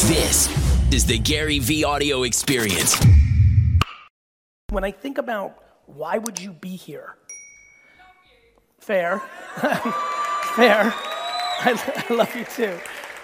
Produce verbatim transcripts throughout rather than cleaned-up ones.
This is the Gary V Audio Experience. When I think about why would you be here? Fair. Fair. I, I love you too.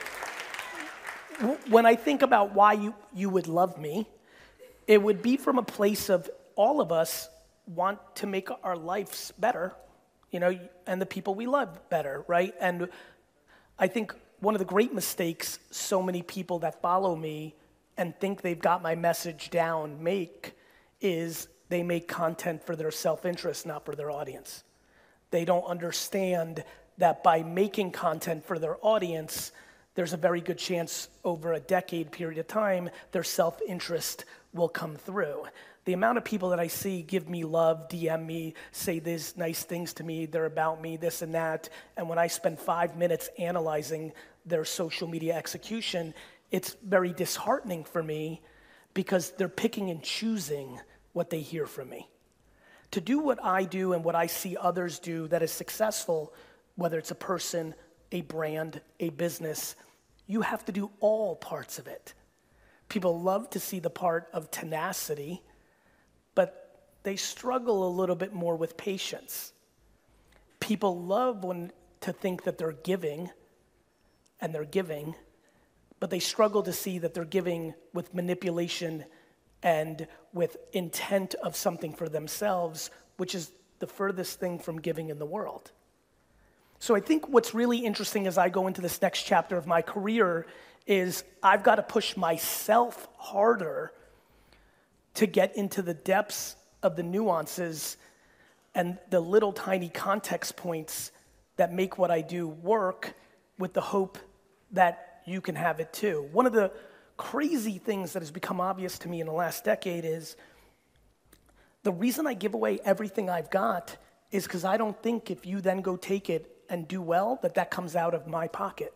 When I think about why you, you would love me, it would be from a place of all of us want to make our lives better, you know, and the people we love better, right? And I think one of the great mistakes so many people that follow me and think they've got my message down make is they make content for their self-interest, not for their audience. They don't understand that by making content for their audience, there's a very good chance over a decade period of time, their self-interest will come through. The amount of people that I see give me love, D M me, say these nice things to me, they're about me, this and that, and when I spend five minutes analyzing their social media execution, it's very disheartening for me because they're picking and choosing what they hear from me. To do what I do and what I see others do that is successful, whether it's a person, a brand, a business, you have to do all parts of it. People love to see the part of tenacity, but they struggle a little bit more with patience. People love when to think that they're giving, and they're giving, but they struggle to see that they're giving with manipulation and with intent of something for themselves, which is the furthest thing from giving in the world. So I think what's really interesting as I go into this next chapter of my career is I've got to push myself harder to get into the depths of the nuances and the little tiny context points that make what I do work with the hope that you can have it too. One of the crazy things that has become obvious to me in the last decade is the reason I give away everything I've got is because I don't think if you then go take it and do well, that that comes out of my pocket.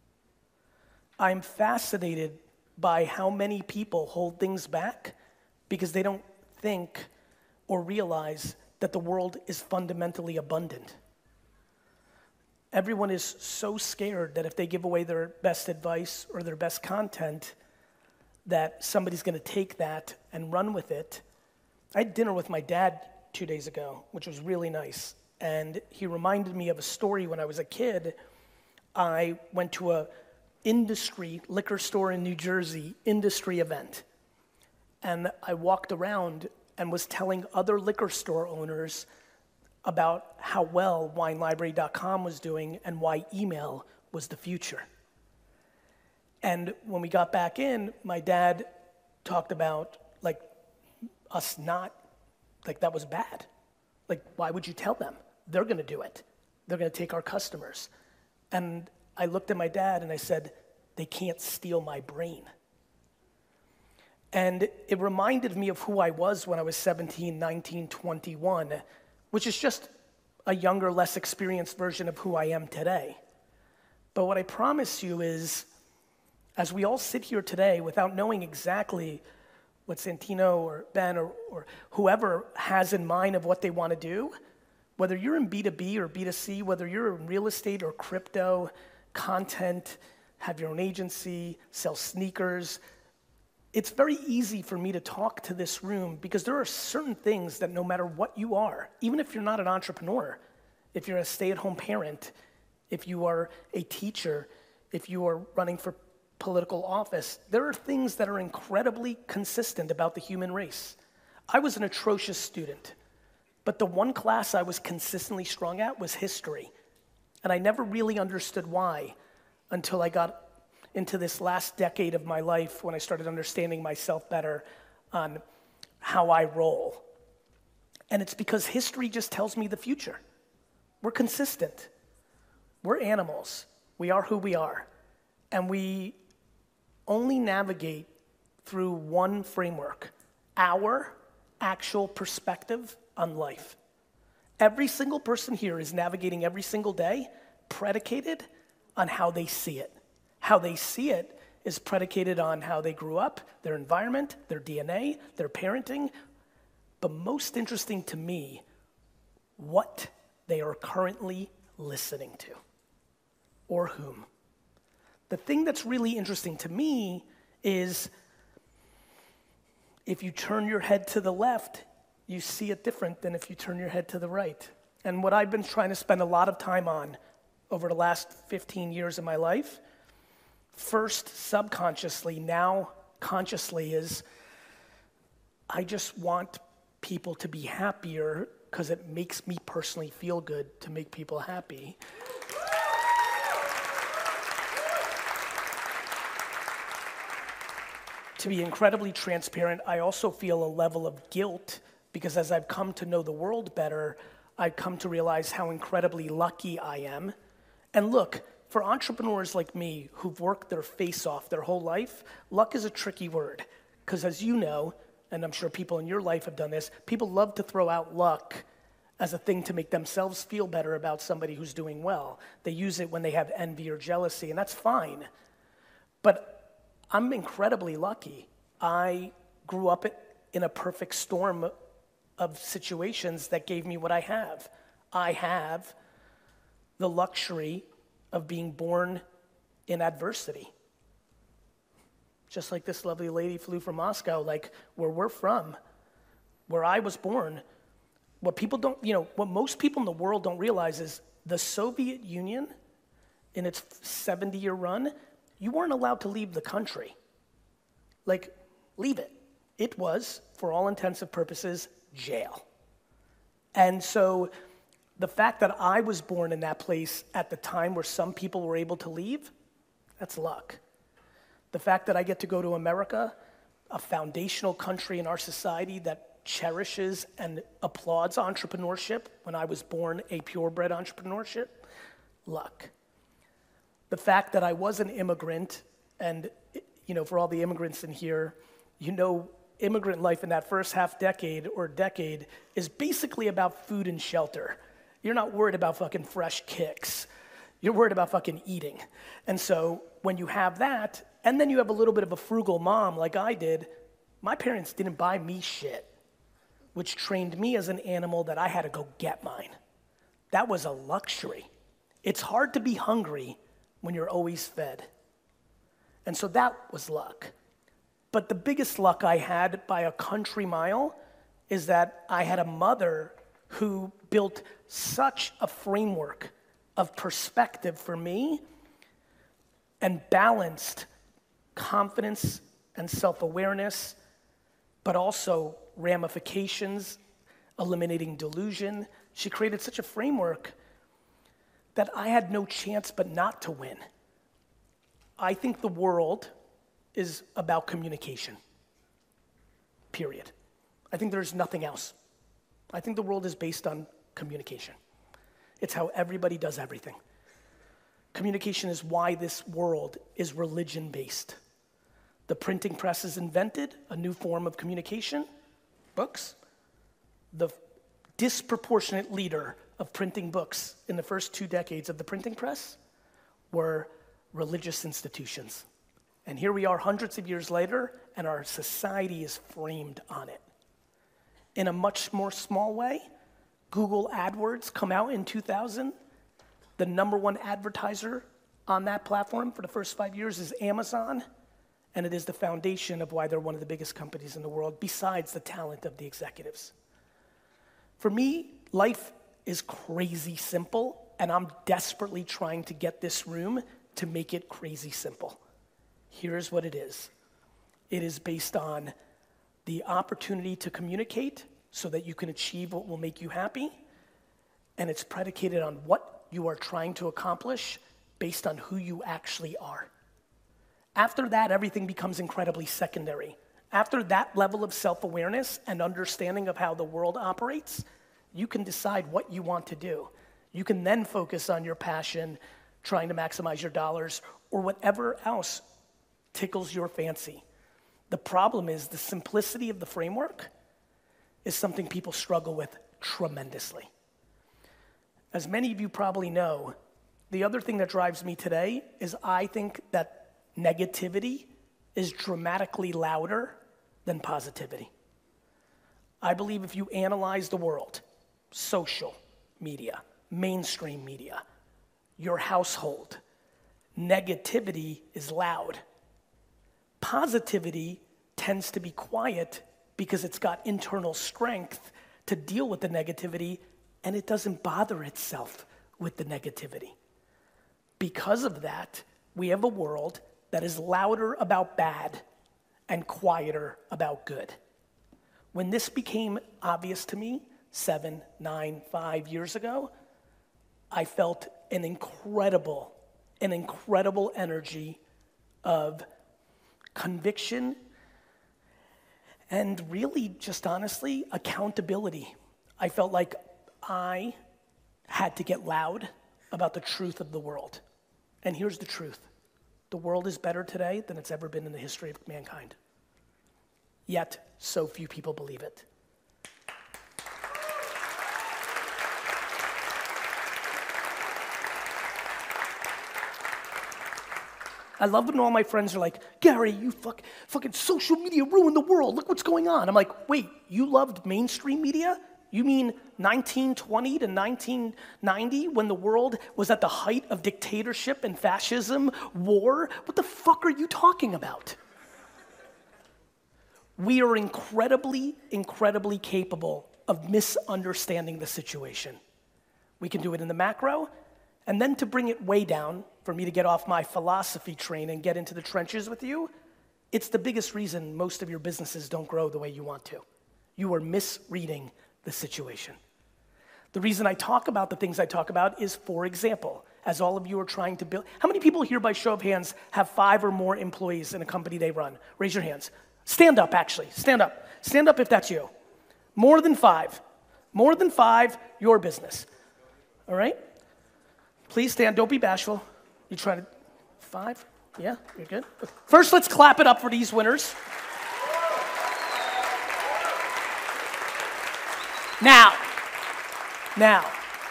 I'm fascinated by how many people hold things back because they don't think or realize that the world is fundamentally abundant. Everyone is so scared that if they give away their best advice or their best content, that somebody's gonna take that and run with it. I had dinner with my dad two days ago, which was really nice. And he reminded me of a story when I was a kid. I went to a industry, liquor store in New Jersey, industry event. And I walked around and was telling other liquor store owners about how well wine library dot com was doing and why email was the future. And when we got back in, my dad talked about like us not, like that was bad. Like, why would you tell them? They're gonna do it. They're gonna take our customers. And I looked at my dad and I said, they can't steal my brain. And it reminded me of who I was when I was seventeen, nineteen, twenty-one, which is just a younger, less experienced version of who I am today. But what I promise you is, as we all sit here today without knowing exactly what Santino or Ben or, or whoever has in mind of what they want to do, whether you're in B two B or B two C, whether you're in real estate or crypto, content, have your own agency, sell sneakers, it's very easy for me to talk to this room because there are certain things that no matter what you are, even if you're not an entrepreneur, if you're a stay-at-home parent, if you are a teacher, if you are running for political office, there are things that are incredibly consistent about the human race. I was an atrocious student, but the one class I was consistently strong at was history. And I never really understood why until I got into this last decade of my life when I started understanding myself better on how I roll. And it's because history just tells me the future. We're consistent. We're animals. We are who we are. And we only navigate through one framework, our actual perspective on life. Every single person here is navigating every single day predicated on how they see it. How they see it is predicated on how they grew up, their environment, their D N A, their parenting, but most interesting to me, what they are currently listening to, or whom. The thing that's really interesting to me is if you turn your head to the left, you see it different than if you turn your head to the right. And what I've been trying to spend a lot of time on over the last fifteen years of my life, first subconsciously, now consciously, is I just want people to be happier because it makes me personally feel good to make people happy. To be incredibly transparent, I also feel a level of guilt because as I've come to know the world better, I've come to realize how incredibly lucky I am. And look, for entrepreneurs like me who've worked their face off their whole life, luck is a tricky word. Because as you know, and I'm sure people in your life have done this, people love to throw out luck as a thing to make themselves feel better about somebody who's doing well. They use it when they have envy or jealousy, and that's fine. But I'm incredibly lucky. I grew up in a perfect storm of situations that gave me what I have. I have the luxury of being born in adversity. Just like this lovely lady flew from Moscow, like where we're from, where I was born, what people don't, you know, what most people in the world don't realize is the Soviet Union, in its seventy-year run, you weren't allowed to leave the country. Like, leave it. It was, for all intensive purposes, jail. And so the fact that I was born in that place at the time where some people were able to leave, that's luck. The fact that I get to go to America, a foundational country in our society that cherishes and applauds entrepreneurship, when I was born a purebred entrepreneurship, luck. The fact that I was an immigrant, and you know, for all the immigrants in here, you know, immigrant life in that first half decade or decade is basically about food and shelter. You're not worried about fucking fresh kicks. You're worried about fucking eating. And so when you have that, and then you have a little bit of a frugal mom like I did, my parents didn't buy me shit, which trained me as an animal that I had to go get mine. That was a luxury. It's hard to be hungry when you're always fed. And so that was luck. But the biggest luck I had by a country mile is that I had a mother who built such a framework of perspective for me and balanced confidence and self-awareness, but also ramifications, eliminating delusion. She created such a framework that I had no chance but not to win. I think the world is about communication, period. I think there's nothing else. I think the world is based on communication. It's how everybody does everything. Communication is why this world is religion-based. The printing press is invented, a new form of communication, books. The disproportionate leader of printing books in the first two decades of the printing press were religious institutions. And here we are hundreds of years later, and our society is framed on it. In a much more small way, Google AdWords come out in two thousand. The number one advertiser on that platform for the first five years is Amazon, and it is the foundation of why they're one of the biggest companies in the world, besides the talent of the executives. For me, life is crazy simple, and I'm desperately trying to get this room to make it crazy simple. Here's what it is. It is based on the opportunity to communicate so that you can achieve what will make you happy, and it's predicated on what you are trying to accomplish based on who you actually are. After that, everything becomes incredibly secondary. After that level of self-awareness and understanding of how the world operates, you can decide what you want to do. You can then focus on your passion, trying to maximize your dollars, or whatever else tickles your fancy. The problem is the simplicity of the framework is something people struggle with tremendously. As many of you probably know, the other thing that drives me today is I think that negativity is dramatically louder than positivity. I believe if you analyze the world, social media, mainstream media, your household, negativity is loud. Positivity tends to be quiet because it's got internal strength to deal with the negativity, and it doesn't bother itself with the negativity. Because of that, we have a world that is louder about bad and quieter about good. When this became obvious to me seven, nine, five years ago, I felt an incredible, an incredible energy of conviction and really, just honestly, accountability. I felt like I had to get loud about the truth of the world. And here's the truth. The world is better today than it's ever been in the history of mankind. Yet, so few people believe it. I love when all my friends are like, Gary, you fuck, fucking social media ruined the world. Look what's going on. I'm like, wait, you loved mainstream media? You mean nineteen twenty to nineteen ninety when the world was at the height of dictatorship and fascism, war? What the fuck are you talking about? We are incredibly, incredibly capable of misunderstanding the situation. We can do it in the macro, and then to bring it way down, for me to get off my philosophy train and get into the trenches with you, it's the biggest reason most of your businesses don't grow the way you want to. You are misreading the situation. The reason I talk about the things I talk about is, for example, as all of you are trying to build, how many people here by show of hands have five or more employees in a company they run? Raise your hands. Stand up, actually. Stand up. Stand up if that's you. More than five. More than five, your business. All right? Please stand. Don't be bashful. You trying to, five? Yeah, you're good. First, let's clap it up for these winners. Now, now,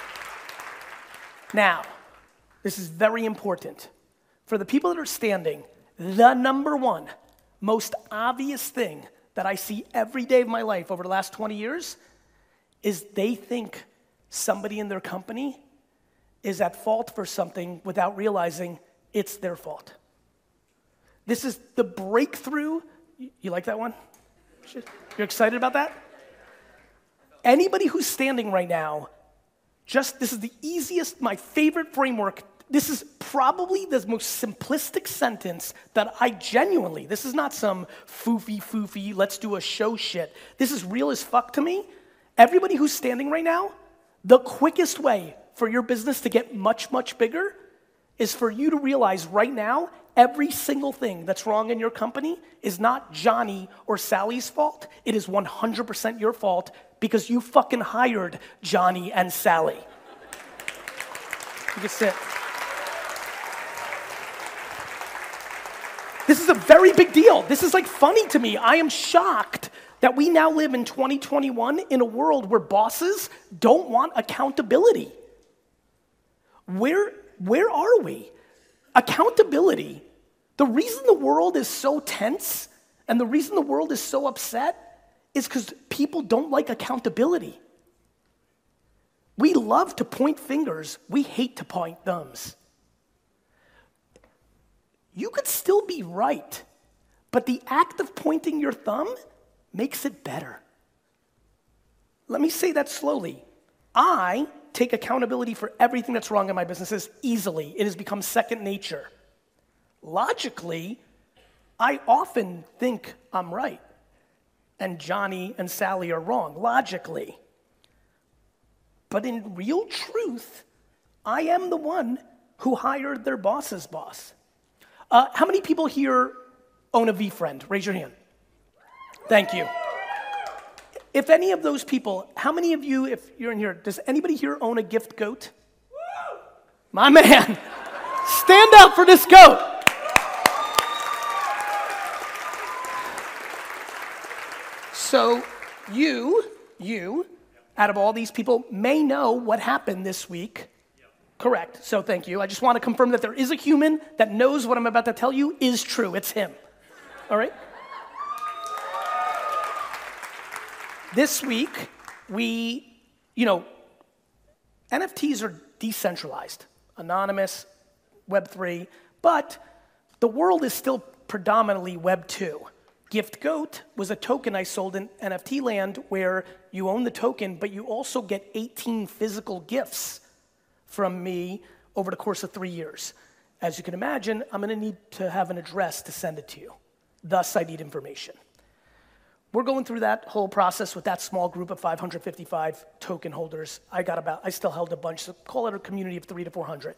now, this is very important. For the people that are standing, the number one, most obvious thing that I see every day of my life over the last twenty years is they think somebody in their company is at fault for something without realizing it's their fault. This is the breakthrough. You like that one? You're excited about that? Anybody who's standing right now, just this is the easiest, my favorite framework. This is probably the most simplistic sentence that I genuinely, this is not some foofy, foofy, let's do a show shit. This is real as fuck to me. Everybody who's standing right now, the quickest way for your business to get much, much bigger is for you to realize right now, every single thing that's wrong in your company is not Johnny or Sally's fault. It is one hundred percent your fault because you fucking hired Johnny and Sally. You can sit. This is a very big deal. This is like funny to me. I am shocked that we now live in twenty twenty-one in a world where bosses don't want accountability. Where, where are we? Accountability. The reason the world is so tense and the reason the world is so upset is because people don't like accountability. We love to point fingers. We hate to point thumbs. You could still be right, but the act of pointing your thumb makes it better. Let me say that slowly. I take accountability for everything that's wrong in my businesses easily. It has become second nature. Logically, I often think I'm right, and Johnny and Sally are wrong, logically. But in real truth, I am the one who hired their boss's boss. Uh, how many people here own a VFriend? Raise your hand. Thank you. If any of those people, how many of you, if you're in here, does anybody here own a gift goat? My man, stand up for this goat. So you, you, out of all these people, may know what happened this week. Correct. So thank you. I just want to confirm that there is a human that knows what I'm about to tell you is true. It's him. All right? This week, we, you know, N F Ts are decentralized, anonymous, Web three, But the world is still predominantly Web two. GiftGoat was a token I sold in N F T land where you own the token, but you also get eighteen physical gifts from me over the course of three years. As you can imagine, I'm gonna need to have an address to send it to you. Thus, I need information. We're going through that whole process with that small group of five hundred fifty-five token holders. I got about, I still held a bunch, so call it a community of three to four hundred.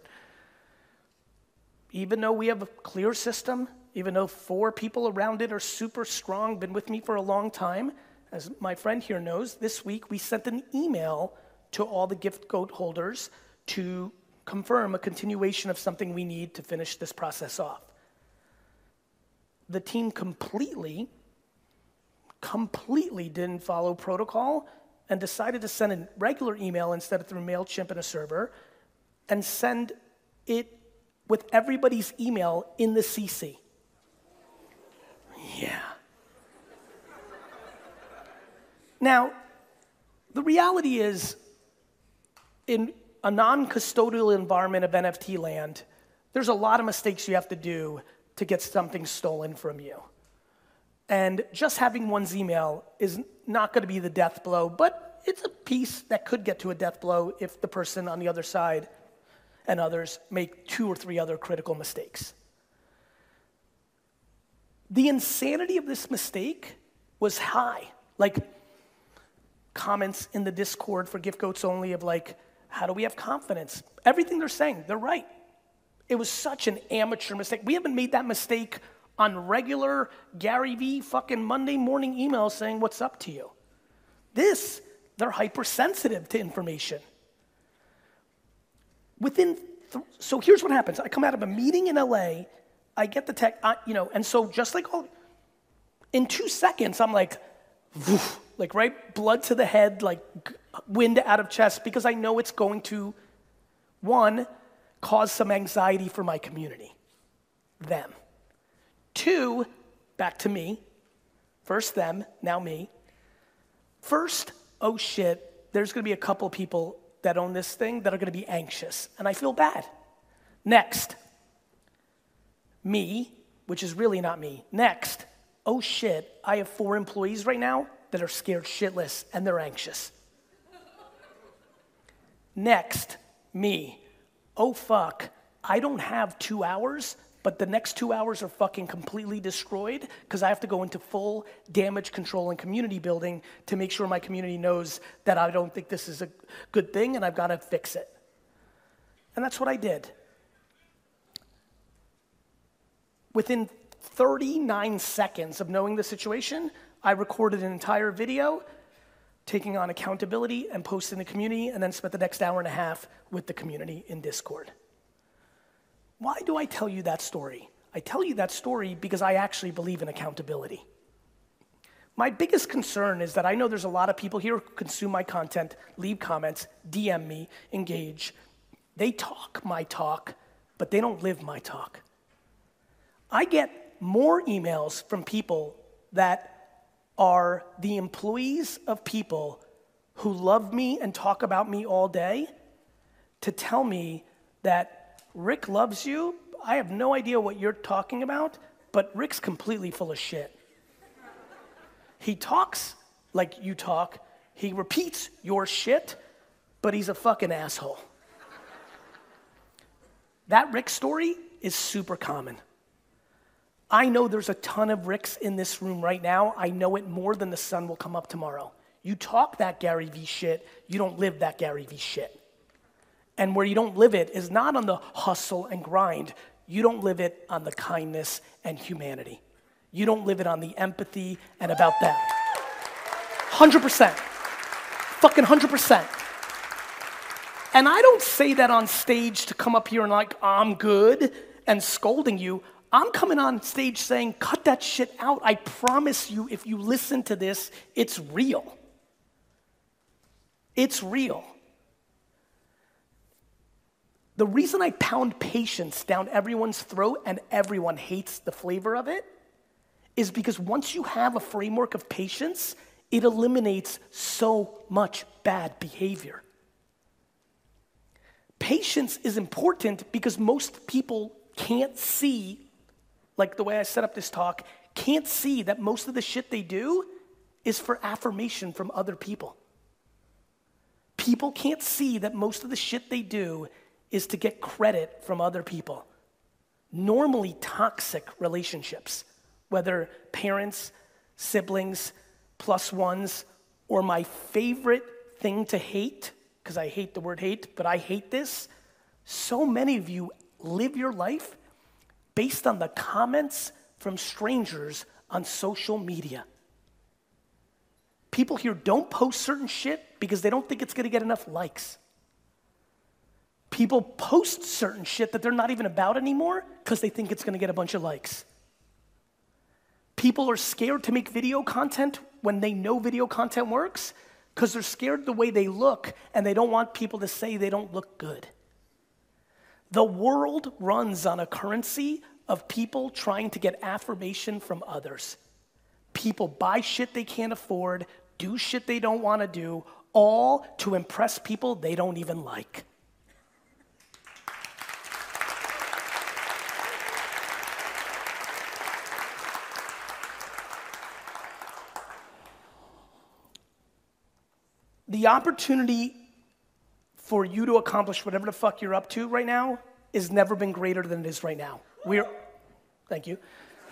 Even though we have a clear system, even though four people around it are super strong, been with me for a long time, as my friend here knows, this week we sent an email to all the GiftGoat holders to confirm a continuation of something we need to finish this process off. The team completely, completely didn't follow protocol and decided to send a regular email instead of through MailChimp and a server and send it with everybody's email in the C C. Yeah. Now, the reality is, in a non-custodial environment of N F T land, there's a lot of mistakes you have to do to get something stolen from you. And just having one's email is not going to be the death blow, but it's a piece that could get to a death blow if the person on the other side and others make two or three other critical mistakes. The insanity of this mistake was high. Like, comments in the Discord for GiftGoats only of like, how do we have confidence? Everything they're saying, they're right. It was such an amateur mistake. We haven't made that mistake on regular Gary V fucking Monday morning emails saying, what's up to you? This, they're hypersensitive to information. Within, th- so here's what happens. I come out of a meeting in L A, I get the tech, uh, you know, and so just like all, in two seconds, I'm like, woof, like right, blood to the head, like wind out of chest, because I know it's going to, one, cause some anxiety for my community, them. Two, back to me. First them, now me. First, oh shit, there's gonna be a couple people that own this thing that are gonna be anxious, and I feel bad. Next, me, which is really not me. Next, oh shit, I have four employees right now that are scared shitless and they're anxious. Next, me, oh fuck, I don't have two hours, but the next two hours are fucking completely destroyed because I have to go into full damage control and community building to make sure my community knows that I don't think this is a good thing and I've got to fix it. And that's what I did. Within thirty-nine seconds of knowing the situation, I recorded an entire video taking on accountability and posting the community, and then spent the next hour and a half with the community in Discord. Why do I tell you that story? I tell you that story because I actually believe in accountability. My biggest concern is that I know there's a lot of people here who consume my content, leave comments, D M me, engage. They talk my talk, but they don't live my talk. I get more emails from people that are the employees of people who love me and talk about me all day to tell me that Rick loves you. I have no idea what you're talking about, but Rick's completely full of shit. He talks like you talk. He repeats your shit, but he's a fucking asshole. That Rick story is super common. I know there's a ton of Ricks in this room right now. I know it more than the sun will come up tomorrow. You talk that Gary V shit, you don't live that Gary V shit. And where you don't live it is not on the hustle and grind. You don't live it on the kindness and humanity. You don't live it on the empathy and about them. one hundred percent. Fucking one hundred percent. And I don't say that on stage to come up here and like, I'm good and scolding you. I'm coming on stage saying, cut that shit out. I promise you, if you listen to this, it's real. It's real. The reason I pound patience down everyone's throat and everyone hates the flavor of it is because once you have a framework of patience, it eliminates so much bad behavior. Patience is important because most people can't see, like the way I set up this talk, can't see that most of the shit they do is for affirmation from other people. People can't see that most of the shit they do is to get credit from other people. Normally toxic relationships, whether parents, siblings, plus ones, or my favorite thing to hate, because I hate the word hate, but I hate this, so many of you live your life based on the comments from strangers on social media. People here don't post certain shit because they don't think it's gonna get enough likes. People post certain shit that they're not even about anymore because they think it's gonna get a bunch of likes. People are scared to make video content when they know video content works because they're scared the way they look and they don't want people to say they don't look good. The world runs on a currency of people trying to get affirmation from others. People buy shit they can't afford, do shit they don't want to do, all to impress people they don't even like. The opportunity for you to accomplish whatever the fuck you're up to right now has never been greater than it is right now. We're, thank you.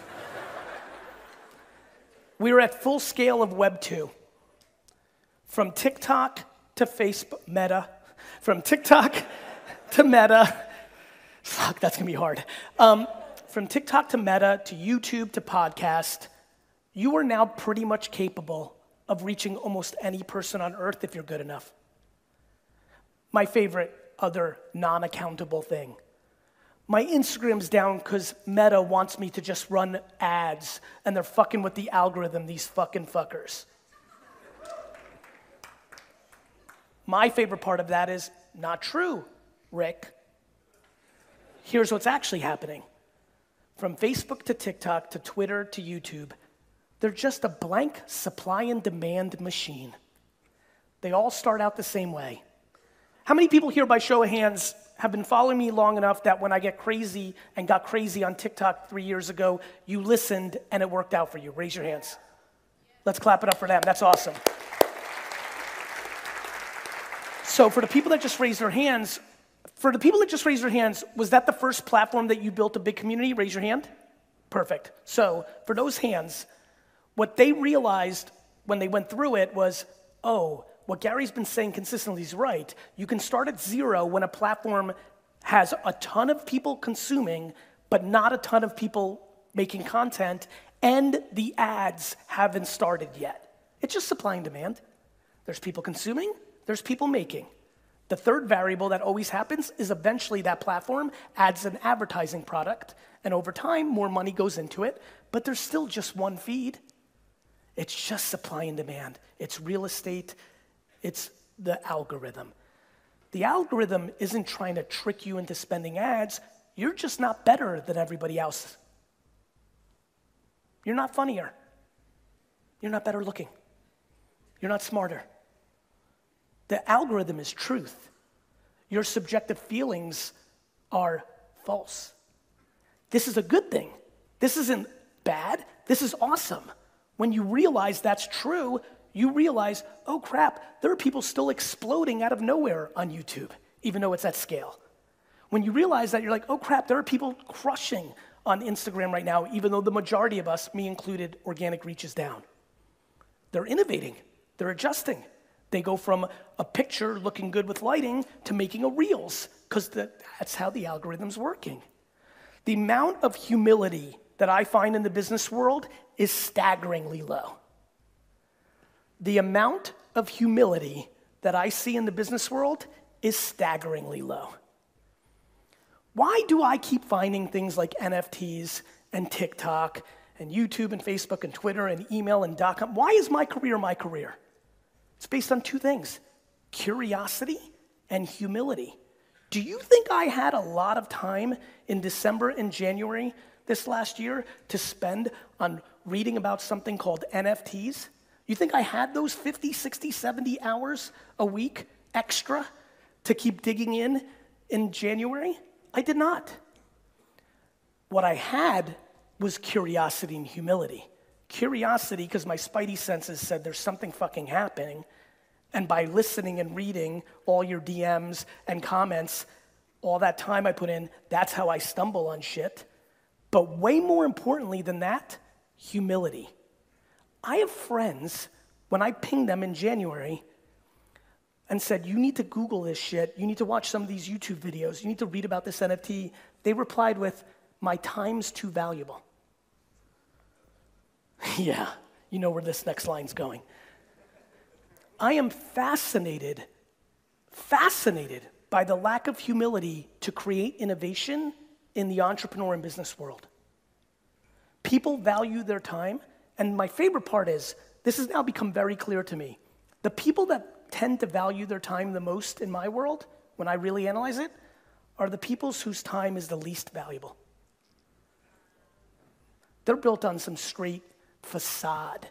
We're at full scale of Web two. From TikTok to Facebook, Meta, from TikTok to Meta, fuck, that's gonna be hard. Um, from TikTok to Meta to YouTube to podcast, you are now pretty much capable of reaching almost any person on earth if you're good enough. My favorite other non-accountable thing. My Instagram's down because Meta wants me to just run ads and they're fucking with the algorithm, these fucking fuckers. My favorite part of that is not true, Rick. Here's what's actually happening. From Facebook to TikTok to Twitter to YouTube, they're just a blank supply and demand machine. They all start out the same way. How many people here, by show of hands, have been following me long enough that when I get crazy and got crazy on TikTok three years ago, you listened and it worked out for you? Raise your hands. Let's clap it up for them. That's awesome. So for the people that just raised their hands, for the people that just raised their hands, was that the first platform that you built a big community? Raise your hand. Perfect. So for those hands, what they realized when they went through it was, oh, what Gary's been saying consistently is right. You can start at zero when a platform has a ton of people consuming, but not a ton of people making content, and the ads haven't started yet. It's just supply and demand. There's people consuming, there's people making. The third variable that always happens is eventually that platform adds an advertising product, and over time, more money goes into it, but there's still just one feed. It's just supply and demand. It's real estate. It's the algorithm. The algorithm isn't trying to trick you into spending ads. You're just not better than everybody else. You're not funnier. You're not better looking. You're not smarter. The algorithm is truth. Your subjective feelings are false. This is a good thing. This isn't bad. This is awesome. When you realize that's true, you realize, oh crap, there are people still exploding out of nowhere on YouTube, even though it's at scale. When you realize that, you're like, oh crap, there are people crushing on Instagram right now, even though the majority of us, me included, organic reach is down. They're innovating, they're adjusting. They go from a picture looking good with lighting to making a Reels, because that's how the algorithm's working. The amount of humility that I find in the business world is staggeringly low. The amount of humility that I see in the business world is staggeringly low. Why do I keep finding things like N F Ts and TikTok and YouTube and Facebook and Twitter and email and dot-com? Why is my career my career? It's based on two things, curiosity and humility. Do you think I had a lot of time in December and January this last year to spend on reading about something called N F Ts? You think I had those fifty, sixty, seventy hours a week extra to keep digging in in January? I did not. What I had was curiosity and humility. Curiosity, because my spidey senses said there's something fucking happening. And by listening and reading all your D Ms and comments, all that time I put in, that's how I stumble on shit. But way more importantly than that, humility. I have friends, when I pinged them in January and said, you need to Google this shit, you need to watch some of these YouTube videos, you need to read about this N F T, they replied with, my time's too valuable. Yeah, you know where this next line's going. I am fascinated, fascinated by the lack of humility to create innovation in the entrepreneur and business world. People value their time, and my favorite part is, this has now become very clear to me. The people that tend to value their time the most in my world, when I really analyze it, are the people whose time is the least valuable. They're built on some straight facade,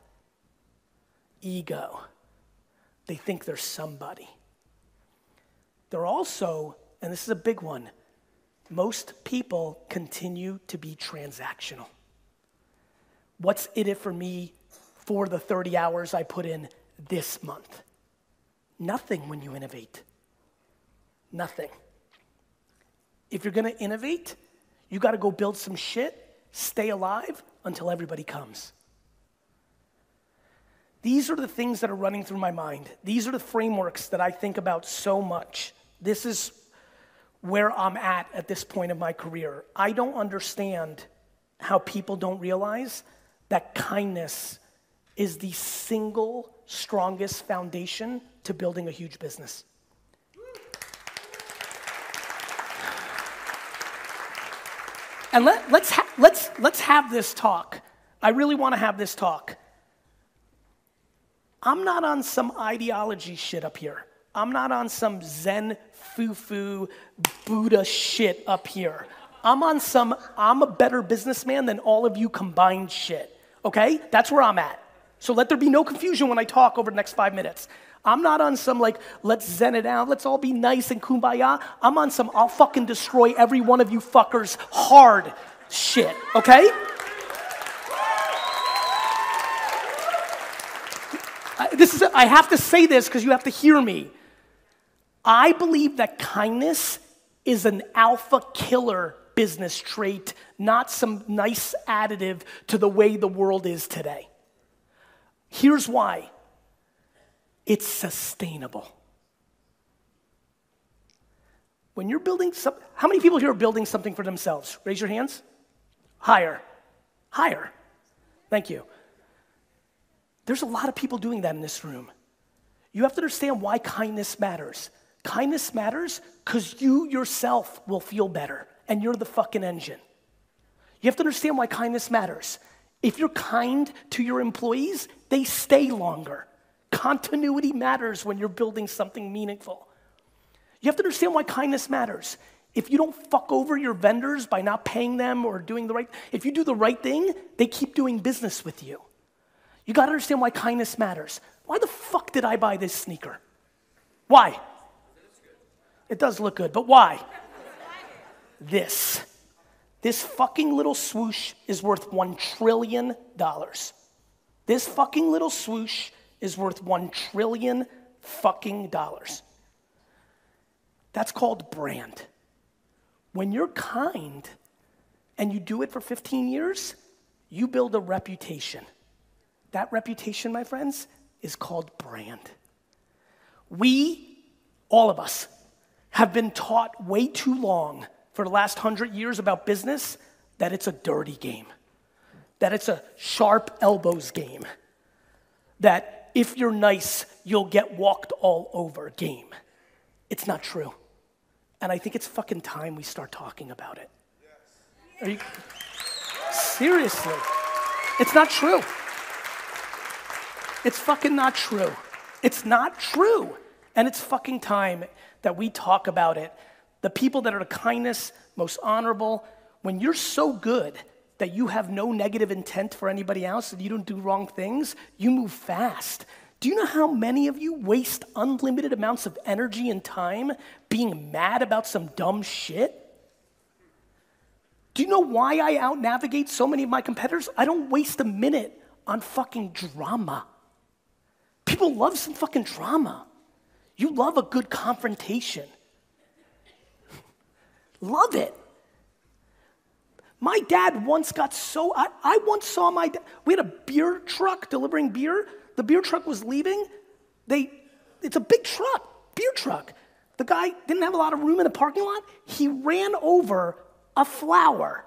ego. They think they're somebody. They're also, and this is a big one, most people continue to be transactional. What's in it for me for the thirty hours I put in this month? Nothing when you innovate. Nothing. If you're gonna innovate, you gotta go build some shit, stay alive until everybody comes. These are the things that are running through my mind. These are the frameworks that I think about so much. This is where I'm at at this point of my career. I don't understand how people don't realize that kindness is the single strongest foundation to building a huge business. And let, let's, ha- let's, let's have this talk. I really want to have this talk. I'm not on some ideology shit up here. I'm not on some Zen, foo-foo, Buddha shit up here. I'm on some, I'm a better businessman than all of you combined shit, okay? That's where I'm at. So let there be no confusion when I talk over the next five minutes. I'm not on some like, let's zen it out, let's all be nice and kumbaya. I'm on some, I'll fucking destroy every one of you fuckers hard shit, okay? I, this is, I have to say this because you have to hear me. I believe that kindness is an alpha killer business trait, not some nice additive to the way the world is today. Here's why. It's sustainable. When you're building some, how many people here are building something for themselves? Raise your hands. Higher. Higher. Thank you. There's a lot of people doing that in this room. You have to understand why kindness matters. Kindness matters because you yourself will feel better, and you're the fucking engine. You have to understand why kindness matters. If you're kind to your employees, they stay longer. Continuity matters when you're building something meaningful. You have to understand why kindness matters. If you don't fuck over your vendors by not paying them or doing the right, if you do the right thing, they keep doing business with you. You gotta understand why kindness matters. Why the fuck did I buy this sneaker? Why? It does look good, but why? This. This fucking little swoosh is worth one trillion dollars. This fucking little swoosh is worth one trillion fucking dollars. That's called brand. When you're kind and you do it for fifteen years, you build a reputation. That reputation, my friends, is called brand. We, all of us, have been taught way too long for the last hundred years about business that it's a dirty game, that it's a sharp elbows game, that if you're nice, you'll get walked all over game. It's not true. And I think it's fucking time we start talking about it. Are you, seriously, it's not true. It's fucking not true. It's not true. And it's fucking time that we talk about it. The people that are the kindest, most honorable, when you're so good that you have no negative intent for anybody else and you don't do wrong things, you move fast. Do you know how many of you waste unlimited amounts of energy and time being mad about some dumb shit? Do you know why I out-navigate so many of my competitors? I don't waste a minute on fucking drama. People love some fucking drama. You love a good confrontation. Love it. My dad once got so, I, I once saw my dad, we had a beer truck delivering beer. The beer truck was leaving. They, it's a big truck, beer truck. The guy didn't have a lot of room in the parking lot. He ran over a flower.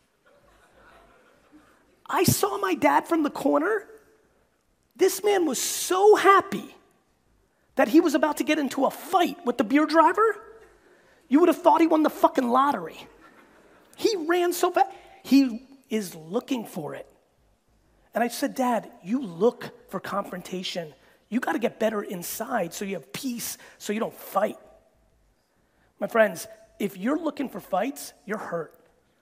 I saw my dad from the corner. This man was so happy that he was about to get into a fight with the beer driver. You would have thought he won the fucking lottery. He ran so fast. He is looking for it. And I said, Dad, you look for confrontation. You got to get better inside so you have peace, so you don't fight. My friends, if you're looking for fights, you're hurt.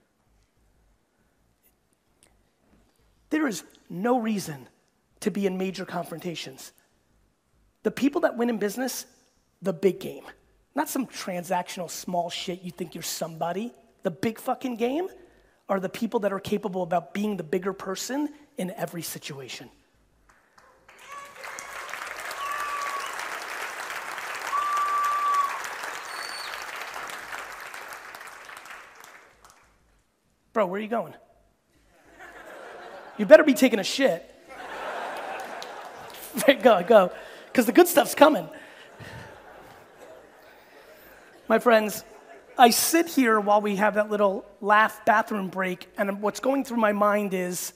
There is no reason to be in major confrontations. The people that win in business, the big game. Not some transactional small shit you think you're somebody. The big fucking game are the people that are capable about being the bigger person in every situation. Bro, where are you going? You better be taking a shit. Go, go, because the good stuff's coming. My friends, I sit here while we have that little laugh bathroom break, and what's going through my mind is,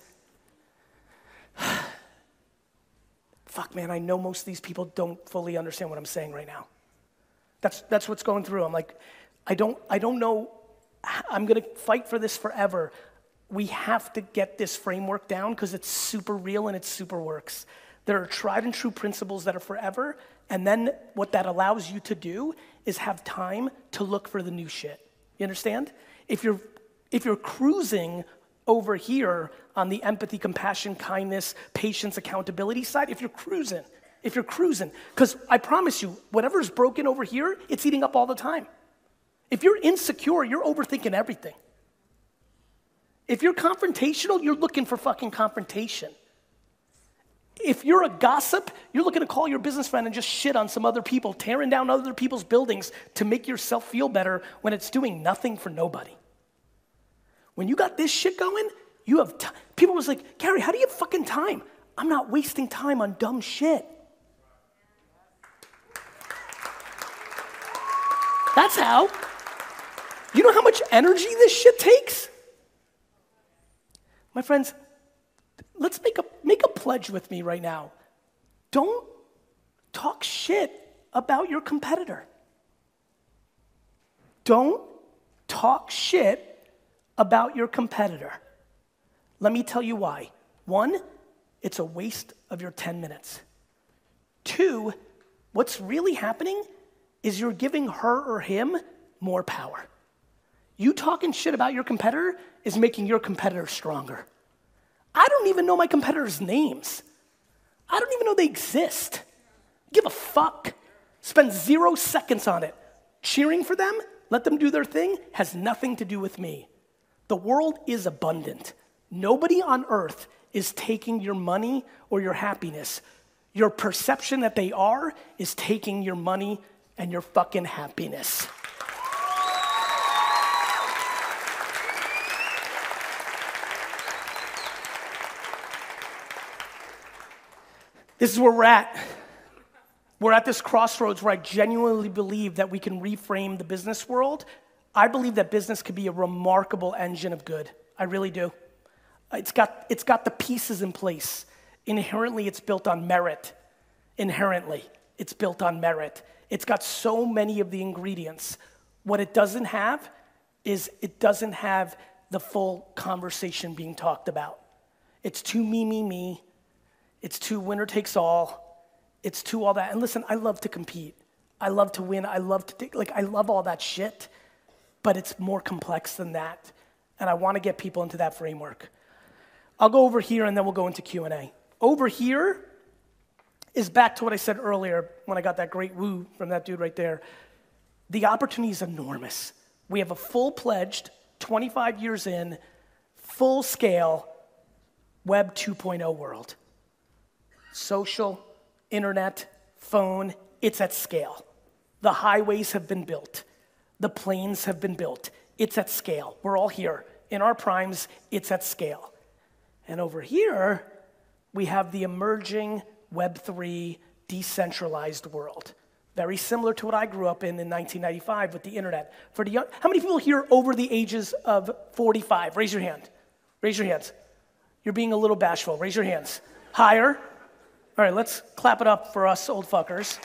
fuck, man, I know most of these people don't fully understand what I'm saying right now. That's that's what's going through. I'm like, I don't I don't know. I'm gonna fight for this forever. We have to get this framework down because it's super real and it super works. There are tried and true principles that are forever, and then what that allows you to do is have time to look for the new shit. You understand? If you're if you're cruising over here on the empathy, compassion, kindness, patience, accountability side, if you're cruising, if you're cruising, because I promise you, whatever's broken over here, it's eating up all the time. If you're insecure, you're overthinking everything. If you're confrontational, you're looking for fucking confrontation. If you're a gossip, you're looking to call your business friend and just shit on some other people, tearing down other people's buildings to make yourself feel better when it's doing nothing for nobody. When you got this shit going, you have time. People was like, Gary, how do you have fucking time? I'm not wasting time on dumb shit. That's how. You know how much energy this shit takes? My friends, let's make a make a pledge with me right now. Don't talk shit about your competitor. Don't talk shit about your competitor. Let me tell you why. One, it's a waste of your ten minutes. Two, what's really happening is you're giving her or him more power. You talking shit about your competitor is making your competitor stronger. I don't even know my competitors' names. I don't even know they exist. Give a fuck. Spend zero seconds on it. Cheering for them, let them do their thing, has nothing to do with me. The world is abundant. Nobody on earth is taking your money or your happiness. Your perception that they are is taking your money and your fucking happiness. This is where we're at. We're at this crossroads where I genuinely believe that we can reframe the business world. I believe that business could be a remarkable engine of good. I really do. It's got, it's got the pieces in place. Inherently, it's built on merit. Inherently, it's built on merit. It's got so many of the ingredients. What it doesn't have is it doesn't have the full conversation being talked about. It's too me, me, me. It's too winner takes all. It's too all that. And listen, I love to compete. I love to win. I love to take, like, I love all that shit. But it's more complex than that. And I want to get people into that framework. I'll go over here and then we'll go into Q and A. Over here is back to what I said earlier when I got that great woo from that dude right there. The opportunity is enormous. We have a full-pledged twenty-five years in, full scale, Web two point oh world. Social, internet, phone, it's at scale. The highways have been built. The planes have been built. It's at scale. We're all here. In our primes, it's at scale. And over here, we have the emerging Web three decentralized world. Very similar to what I grew up in in nineteen ninety-five with the internet. For the young, how many people here over the ages of forty-five? Raise your hand. Raise your hands. You're being a little bashful. Raise your hands. Higher. All right, let's clap it up for us old fuckers.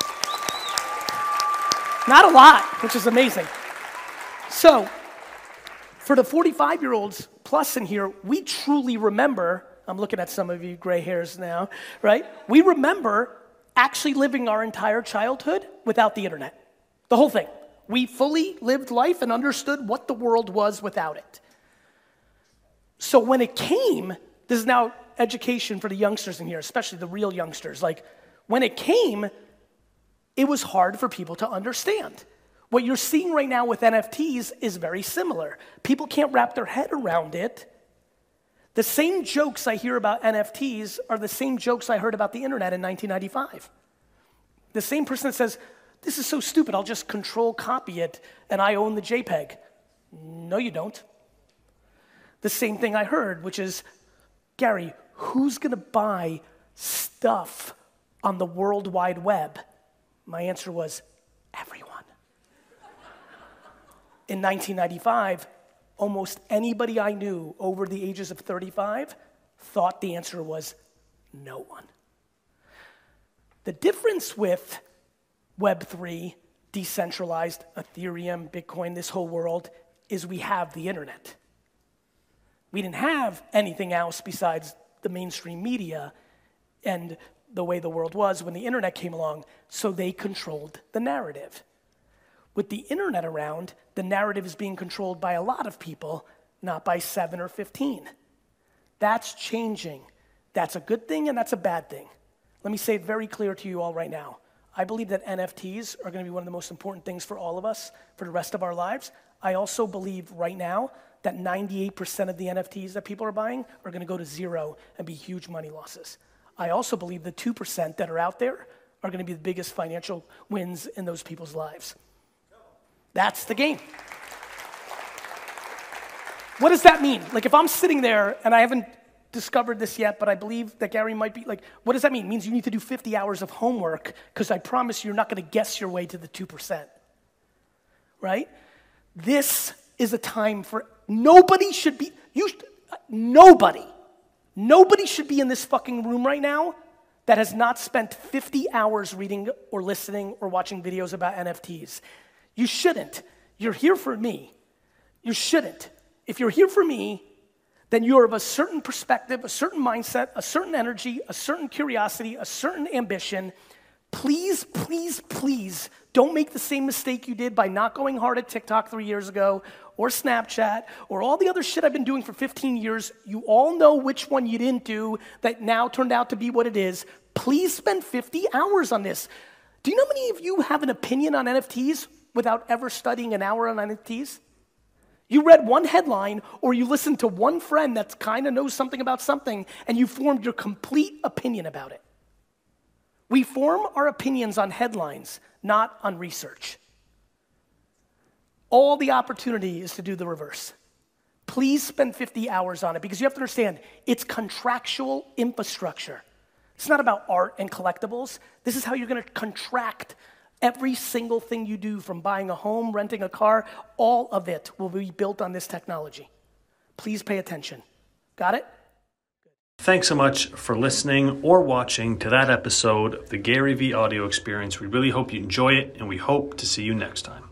Not a lot, which is amazing. So, for the forty-five-year-olds plus in here, we truly remember, I'm looking at some of you gray hairs now, right? We remember actually living our entire childhood without the internet. The whole thing. We fully lived life and understood what the world was without it. So when it came, this is now education for the youngsters in here, especially the real youngsters. Like, when it came, it was hard for people to understand. What you're seeing right now with N F Ts is very similar. People can't wrap their head around it. The same jokes I hear about N F Ts are the same jokes I heard about the internet in nineteen ninety-five. The same person that says, this is so stupid, I'll just control copy it and I own the JPEG. No, you don't. The same thing I heard, which is, Gary, who's gonna buy stuff on the World Wide Web? My answer was, everyone. In nineteen ninety-five, almost anybody I knew over the ages of thirty-five thought the answer was no one. The difference with Web three, decentralized, Ethereum, Bitcoin, this whole world, is we have the internet. We didn't have anything else besides the mainstream media and the way the world was when the internet came along, so they controlled the narrative. With the internet around, the narrative is being controlled by a lot of people, not by seven or fifteen. That's changing. That's a good thing and that's a bad thing. Let me say it very clear to you all right now. I believe that N F Ts are going to be one of the most important things for all of us for the rest of our lives. I also believe right now that ninety-eight percent of the N F Ts that people are buying are going to go to zero and be huge money losses. I also believe the two percent that are out there are going to be the biggest financial wins in those people's lives. That's the game. What does that mean? Like, if I'm sitting there and I haven't discovered this yet, but I believe that Gary might be, like, what does that mean? It means you need to do fifty hours of homework, because I promise you, you're not going to guess your way to the two percent. Right? This is a time for, nobody should be, you, nobody, nobody should be in this fucking room right now that has not spent fifty hours reading or listening or watching videos about N F Ts. You shouldn't. You're here for me. You shouldn't. If you're here for me, then you're of a certain perspective, a certain mindset, a certain energy, a certain curiosity, a certain ambition. Please, please, please don't make the same mistake you did by not going hard at TikTok three years ago, or Snapchat, or all the other shit I've been doing for fifteen years. You all know which one you didn't do that now turned out to be what it is. Please spend fifty hours on this. Do you know how many of you have an opinion on N F Ts without ever studying an hour on N F Ts? You read one headline, or you listened to one friend that kind of knows something about something, and you formed your complete opinion about it. We form our opinions on headlines, not on research. All the opportunity is to do the reverse. Please spend fifty hours on it, because you have to understand, it's contractual infrastructure. It's not about art and collectibles. This is how you're going to contract every single thing you do, from buying a home, renting a car. All of it will be built on this technology. Please pay attention. Got it? Thanks so much for listening or watching to that episode of the Gary V Audio Experience. We really hope you enjoy it, and we hope to see you next time.